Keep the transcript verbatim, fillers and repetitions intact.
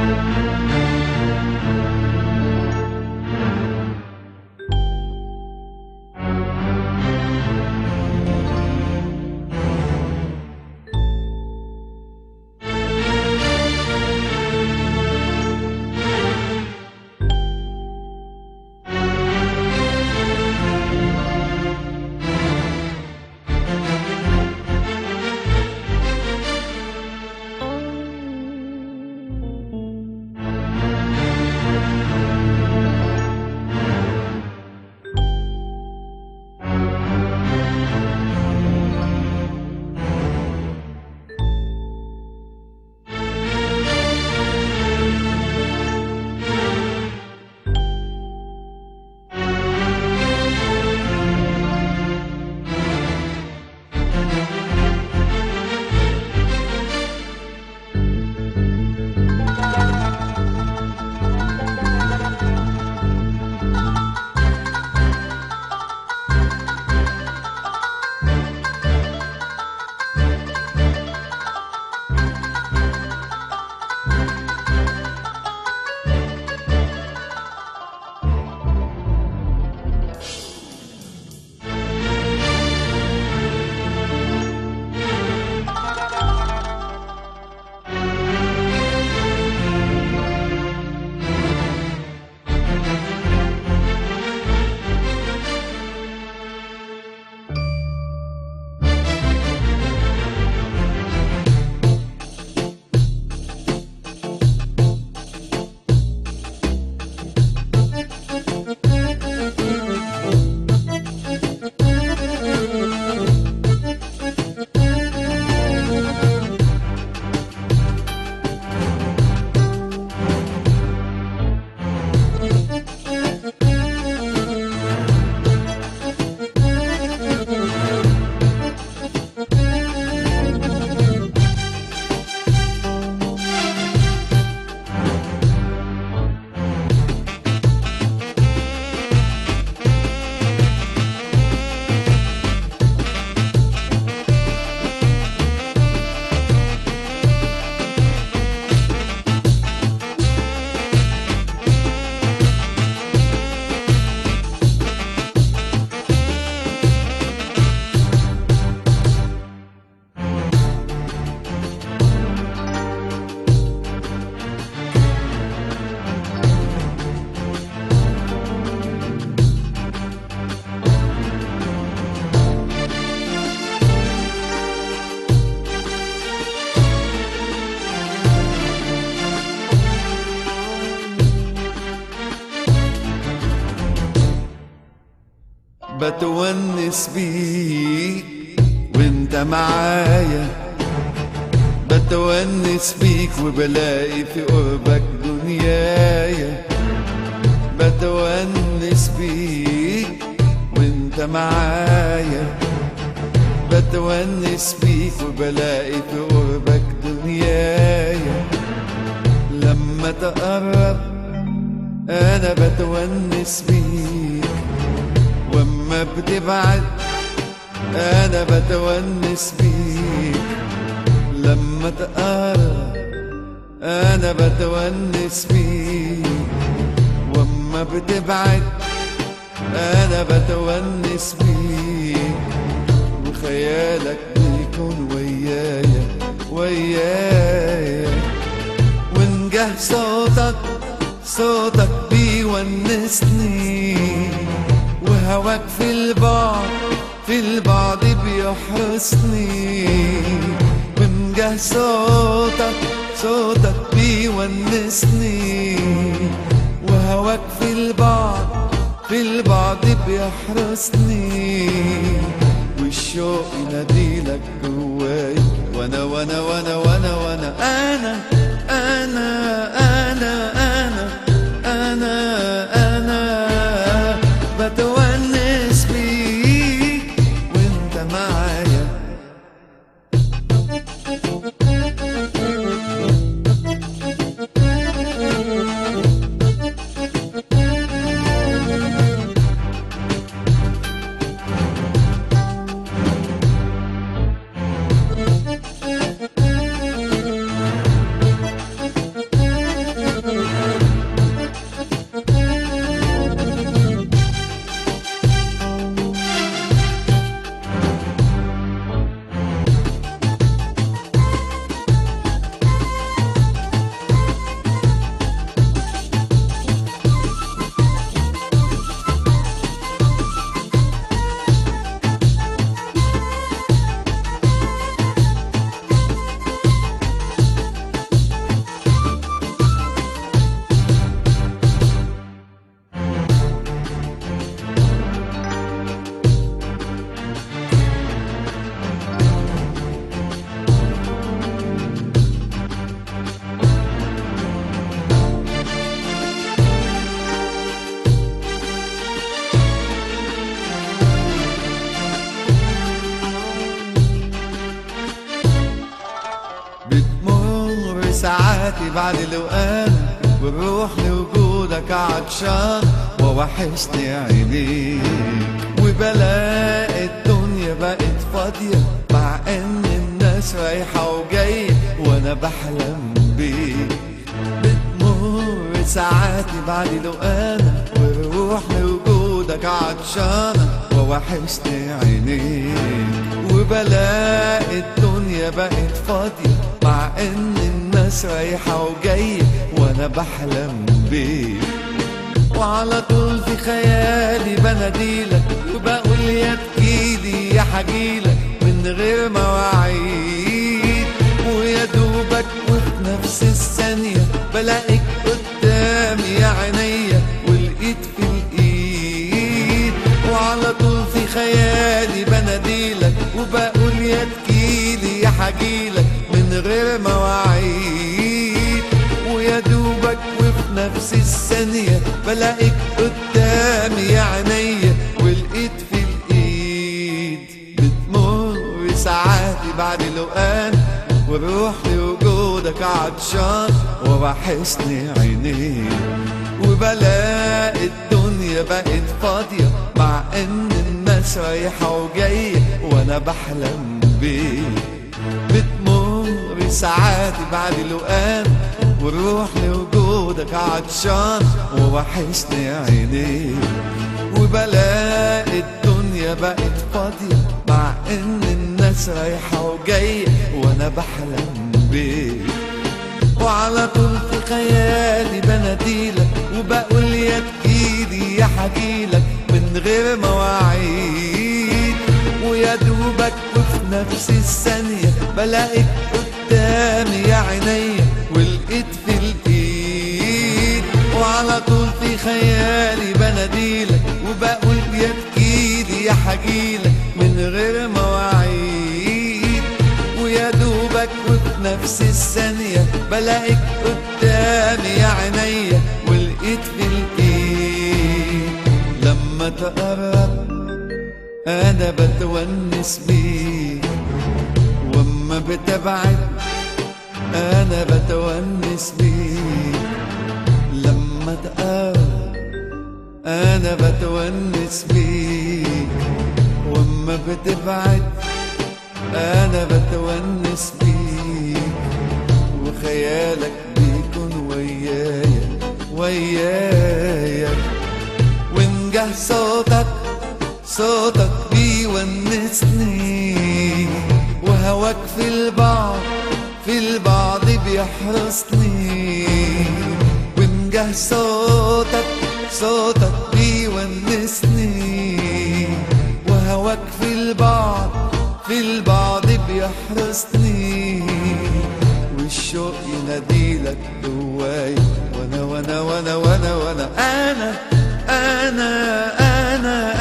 بتونس بيك وانت معايا، بتونس بيك وبلاقي في قربك دنيايا. بتونس بيك وانت معايا، بتونس بيك وبلاقي في قربك دنيايا. لما تقرب انا بتونس بيك، واما بتبعد انا بتونس بيك. لما تقرب انا بتونس بيك، واما بتبعد انا بتونس بيك. وخيالك بيكون ويايا ويايا، ونجاه صوتك صوتك بيونسني، وهواك في البعد في البعد بيحرسني. ونجاه صوتك صوتك بيونسني، وهواك في البعد في البعد بيحرسني. والشوق يناديلك جواي، وانا وانا وانا وانا وانا انا انا انا انا انا انا بتونس بيك وانت معايا. ساعاتي بعد الوقان والروح لوجودك عطشان ووحشني عينيك. وبلاقي الدنيا بقت فاضية مع ان الناس رايحة وجاية وانا بحلم بيك. بتمر ساعاتي بعد لقانك والروح لوجودك عطشانة ووحشني عينيك. وبلاقي الدنيا بقت فاضية مع ان الناس رايحة وجاية وانا بحلم بيك. وعلى طول في خيالي بناديلك وبقول يا تجيلي يا حجيلك من غير مواعيد. ويا دوبك وفي نفس الثانية بلاقيك قدامي يا عينيا والايد في الايد. وعلى طول في خيالي بناديلك وبقول يا تجيلي يا حجيلك من غير مواعيد. ويا دوبك وفي نفس الثانية بلاقيك قدامي يا عينيا والايد في الايد. بتمر ساعاتي بعد لقان والروح لوجودك عطشان ووحشني عينيك. وبلاقي الدنيا بقت فاضية مع ان الناس رايحة وجاية وانا بحلم بيك. بتمر ساعاتي بعد لقان والروح لوجودك عطشان ووحشني عينيك. وبلاقي الدنيا بقت فاضية مع ان الناس رايحة وجاية وانا بحلم بيك. وعلى طول في خيالي بناديلك وبقول يا تجيلي يا حجيلك من غير مواعيد. ويا دوبك وفي نفس الثانية بلاقيك قدامي يا عينيا والايد في الايد. وعلى طول في خيالي بناديلك وبقول يا تجيلي يا حجيلك من غير مواعيد. ويا دوبك وفي نفس الثانية بلاقيك قدامي يا عينيا والايد في الايد. لما تقرب انا بتونس بيك واما بتبعد انا بتونس بيك. لما تقرب انا بتونس بيك واما بتبعد انا بتونس بيك. وخيالك بيكون ويايا ويايا ونجح صوتك صوتك بيونسني. وهواك في البعد في البعد بيحرسني. ونجح صوتك صوتك بيونسني. وهواك في البعد في البعد بيحرسني. والشوق يناديلك جواي وانا وانا وانا وانا وانا انا انا انا